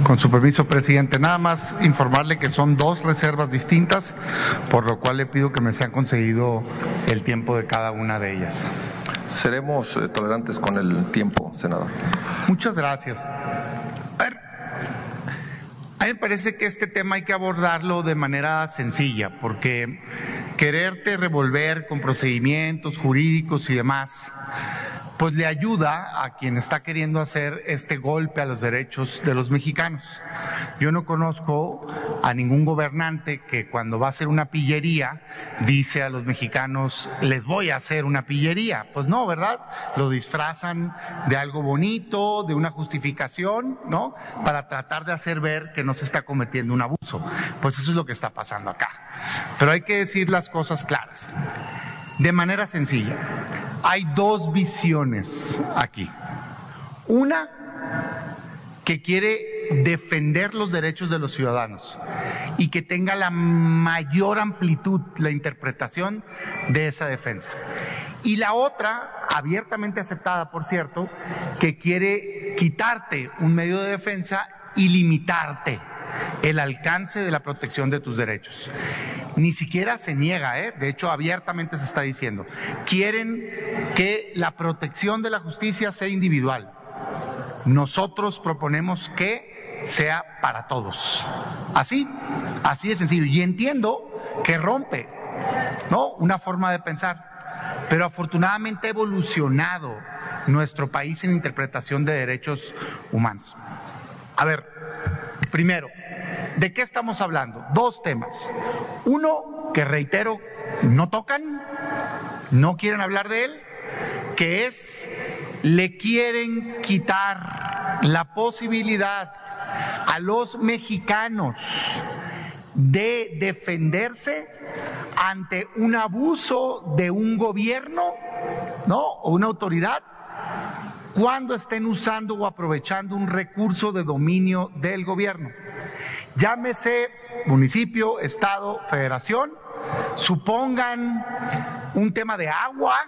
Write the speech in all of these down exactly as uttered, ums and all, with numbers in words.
Con su permiso, presidente, nada más informarle que son dos reservas distintas, por lo cual le pido que me sean concedido el tiempo de cada una de ellas. Seremos eh, tolerantes con el tiempo, senador. Muchas gracias. A ver, a mí me parece que este tema hay que abordarlo de manera sencilla, porque quererte revolver con procedimientos jurídicos y demás, pues le ayuda a quien está queriendo hacer este golpe a los derechos de los mexicanos. Yo no conozco a ningún gobernante que cuando va a hacer una pillería dice a los mexicanos, les voy a hacer una pillería. Pues no, ¿verdad? Lo disfrazan de algo bonito, de una justificación, ¿no? Para tratar de hacer ver que no se está cometiendo un abuso. Pues eso es lo que está pasando acá. Pero hay que decir las cosas claras. De manera sencilla, hay dos visiones aquí. Una que quiere defender los derechos de los ciudadanos y que tenga la mayor amplitud la interpretación de esa defensa. Y la otra, abiertamente aceptada, por cierto, que quiere quitarte un medio de defensa y limitarte el alcance de la protección de tus derechos. Ni siquiera se niega, ¿eh? De hecho, abiertamente se está diciendo. Quieren que la protección de la justicia sea individual. Nosotros proponemos que sea para todos. Así, así de sencillo. Y entiendo que rompe, ¿no?, una forma de pensar. Pero afortunadamente ha evolucionado nuestro país en interpretación de derechos humanos. A ver, primero, ¿de qué estamos hablando? Dos temas. Uno, que reitero, no tocan, no quieren hablar de él, que es, le quieren quitar la posibilidad a los mexicanos de defenderse ante un abuso de un gobierno, ¿no?, o una autoridad, cuando estén usando o aprovechando un recurso de dominio del gobierno. Llámese municipio, estado, federación, supongan un tema de agua,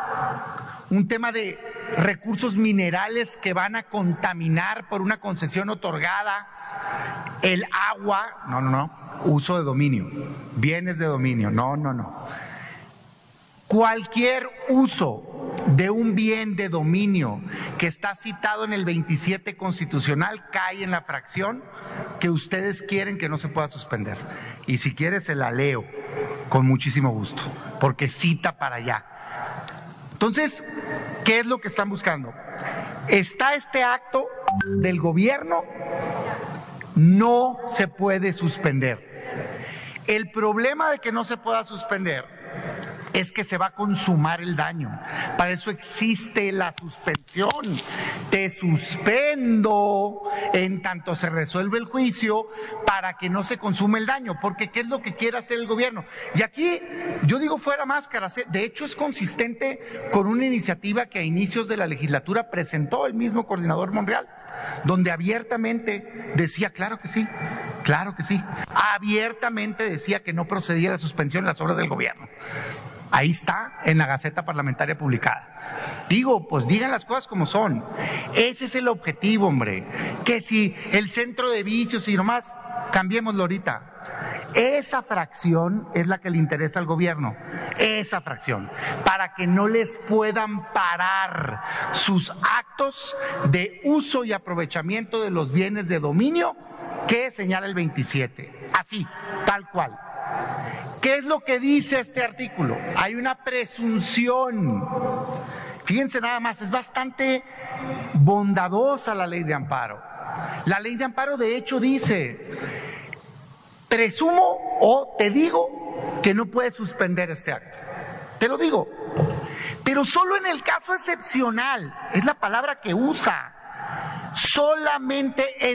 un tema de recursos minerales que van a contaminar por una concesión otorgada, el agua, no, no, no, uso de dominio, bienes de dominio, no, no, no. Cualquier uso de un bien de dominio que está citado en el veintisiete constitucional cae en la fracción que ustedes quieren que no se pueda suspender. Y si quiere se la leo con muchísimo gusto, porque cita para allá. Entonces, ¿qué es lo que están buscando? Está este acto del gobierno, no se puede suspender. El problema de que no se pueda suspender es que se va a consumar el daño. Para eso existe la suspensión. Te suspendo en tanto se resuelve el juicio para que no se consume el daño. Porque ¿qué es lo que quiere hacer el gobierno? Y aquí yo digo fuera máscaras. De hecho es consistente con una iniciativa que a inicios de la legislatura presentó el mismo coordinador Monreal, donde abiertamente decía, claro que sí, claro que sí, abiertamente decía que no procedía la suspensión de las obras del gobierno. Ahí está, en la Gaceta Parlamentaria publicada. Digo, pues digan las cosas como son. Ese es el objetivo, hombre. Que si el centro de vicios y nomás, cambiémoslo ahorita. Esa fracción es la que le interesa al gobierno, esa fracción, para que no les puedan parar sus actos de uso y aprovechamiento de los bienes de dominio que señala el veintisiete, así, tal cual. ¿Qué es lo que dice este artículo? Hay una presunción. Fíjense nada más, es bastante bondadosa la ley de amparo. La ley de amparo de hecho dice, presumo o te digo que no puedes suspender este acto. Te lo digo. Pero solo en el caso excepcional, es la palabra que usa. Solamente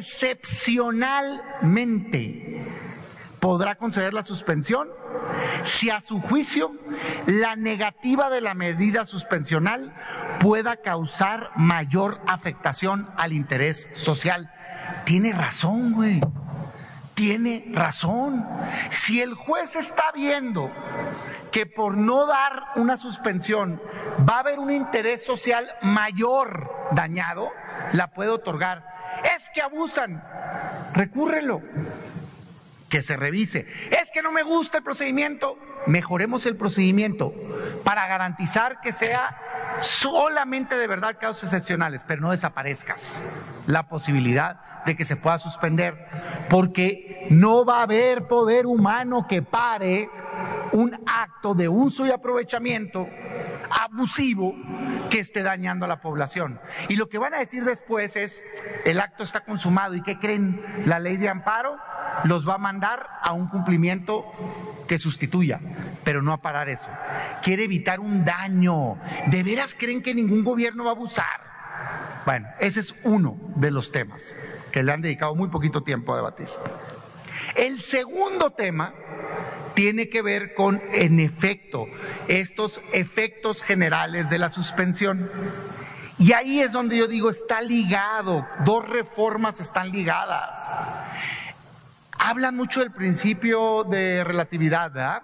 excepcionalmente podrá conceder la suspensión si a su juicio la negativa de la medida suspensional pueda causar mayor afectación al interés social. Tiene razón, güey. Tiene razón. Si el juez está viendo que por no dar una suspensión va a haber un interés social mayor dañado, la puede otorgar. Es que abusan. recúrrelo, que se revise. Es que no me gusta el procedimiento, mejoremos el procedimiento para garantizar que sea solamente de verdad casos excepcionales, pero no desaparezcas la posibilidad de que se pueda suspender, porque no va a haber poder humano que pare un acto de uso y aprovechamiento abusivo que esté dañando a la población. Y lo que van a decir después es, el acto está consumado, ¿y qué creen? La ley de amparo los va a mandar a un cumplimiento que sustituya, pero no a parar eso. Quiere evitar un daño. ¿De veras creen que ningún gobierno va a abusar? Bueno, ese es uno de los temas que le han dedicado muy poquito tiempo a debatir. El segundo tema tiene que ver con, en efecto, estos efectos generales de la suspensión. Y ahí es donde yo digo, está ligado, dos reformas están ligadas. Hablan mucho del principio de relatividad, ¿verdad?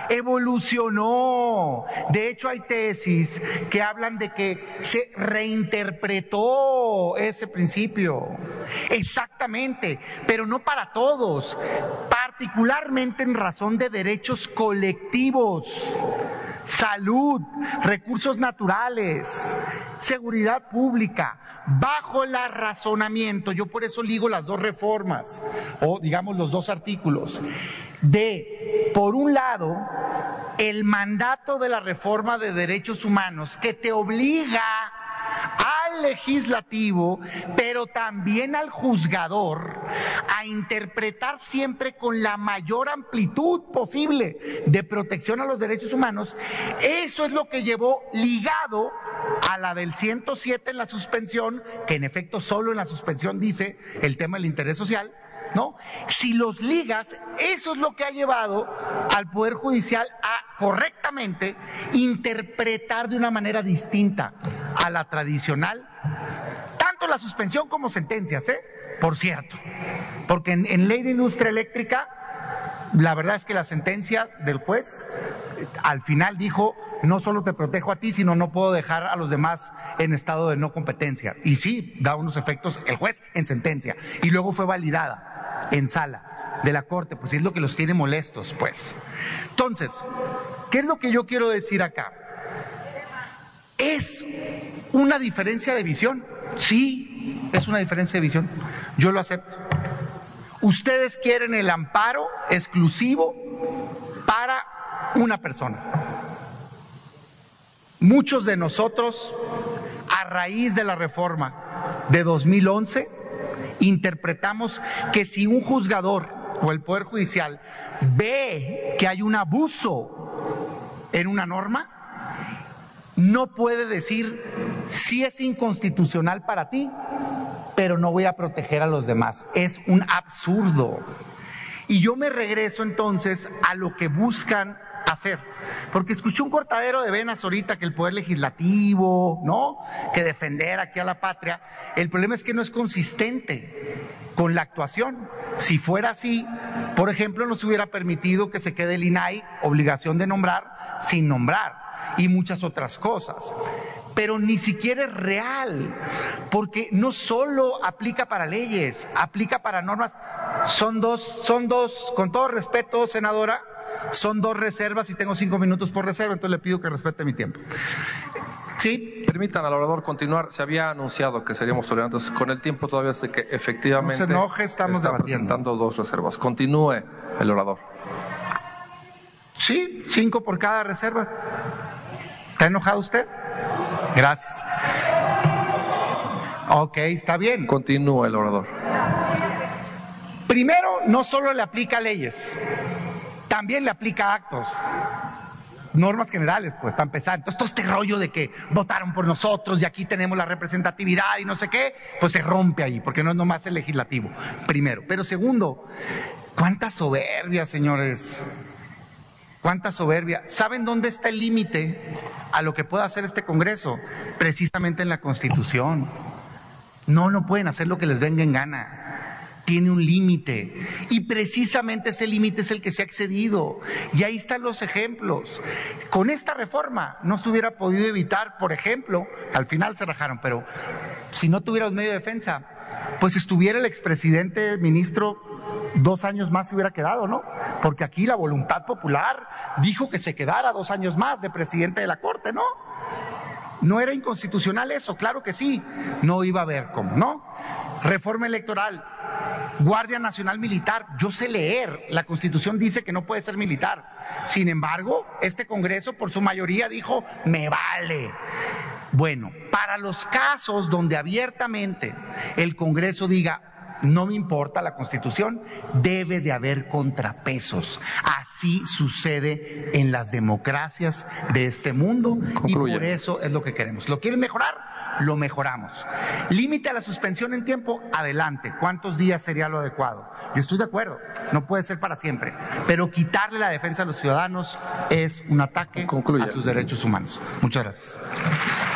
Evolucionó. De hecho, hay tesis que hablan de que se reinterpretó ese principio. Exactamente, pero no para todos, particularmente en razón de derechos colectivos, salud, recursos naturales, seguridad pública. Bajo el razonamiento, yo por eso ligo las dos reformas, o digamos los dos artículos, de, por un lado, el mandato de la reforma de derechos humanos que te obliga al legislativo, pero también al juzgador, a interpretar siempre con la mayor amplitud posible de protección a los derechos humanos. Eso es lo que llevó ligado a la del ciento siete en la suspensión, que en efecto solo en la suspensión dice el tema del interés social, ¿no? Si los ligas, eso es lo que ha llevado al Poder Judicial a correctamente interpretar de una manera distinta a la tradicional, tanto la suspensión como sentencias, ¿eh? Por cierto, porque en, en ley de industria eléctrica, la verdad es que la sentencia del juez al final dijo, no solo te protejo a ti, sino no puedo dejar a los demás en estado de no competencia. Y sí, da unos efectos el juez en sentencia. Y luego fue validada en sala de la Corte, pues es lo que los tiene molestos, pues. Entonces, ¿qué es lo que yo quiero decir acá? ¿Es una diferencia de visión? Sí, es una diferencia de visión. Yo lo acepto. Ustedes quieren el amparo exclusivo para una persona. Muchos de nosotros, a raíz de la reforma de dos mil once, interpretamos que si un juzgador o el Poder Judicial ve que hay un abuso en una norma, no puede decir si es inconstitucional para ti, pero no voy a proteger a los demás. Es un absurdo. Y yo me regreso entonces a lo que buscan hacer, porque escuché un cortadero de venas ahorita que el Poder Legislativo, ¿no? Que defender aquí a la patria. El problema es que no es consistente con la actuación. Si fuera así, por ejemplo, no se hubiera permitido que se quede el I N A I, obligación de nombrar sin nombrar, y muchas otras cosas. Pero ni siquiera es real, porque no solo aplica para leyes, aplica para normas. Son dos, son dos, con todo respeto, senadora, son dos reservas y tengo cinco minutos por reserva, entonces le pido que respete mi tiempo. ¿Sí? Permitan al orador continuar. Se había anunciado que seríamos tolerantes con el tiempo, todavía sé que efectivamente no se enoje, estamos está debatiendo. presentando dos reservas. Continúe el orador. Sí, cinco por cada reserva. ¿Está enojado usted? Gracias. Ok, está bien. Continúe el orador. Primero, no solo le aplica a leyes, también le aplica a actos, normas generales, pues, para empezar. Entonces, todo este rollo de que votaron por nosotros y aquí tenemos la representatividad y no sé qué, pues se rompe ahí, porque no es nomás el legislativo, primero. Pero segundo, ¿cuánta soberbia, señores? ¿Cuánta soberbia? ¿Saben dónde está el límite a lo que pueda hacer este Congreso? Precisamente en la Constitución. No, no pueden hacer lo que les venga en gana. Tiene un límite. Y precisamente ese límite es el que se ha excedido. Y ahí están los ejemplos. Con esta reforma no se hubiera podido evitar, por ejemplo, al final se rajaron, pero si no tuviéramos medio de defensa, pues estuviera el expresidente ministro dos años más se hubiera quedado, ¿no? Porque aquí la voluntad popular dijo que se quedara dos años más de presidente de la Corte, ¿no? ¿No era inconstitucional eso? Claro que sí. No iba a haber cómo, ¿no? Reforma electoral, Guardia Nacional Militar. Yo sé leer, la Constitución dice que no puede ser militar. Sin embargo, este Congreso por su mayoría dijo, me vale. Bueno, para los casos donde abiertamente el Congreso diga, no me importa la Constitución, debe de haber contrapesos. Así sucede en las democracias de este mundo. Concluye. Y por eso es lo que queremos. ¿Lo quieren mejorar? Lo mejoramos. Límite a la suspensión en tiempo, adelante. ¿Cuántos días sería lo adecuado? Yo estoy de acuerdo, no puede ser para siempre. Pero quitarle la defensa a los ciudadanos es un ataque Concluye. a sus derechos humanos. Muchas gracias.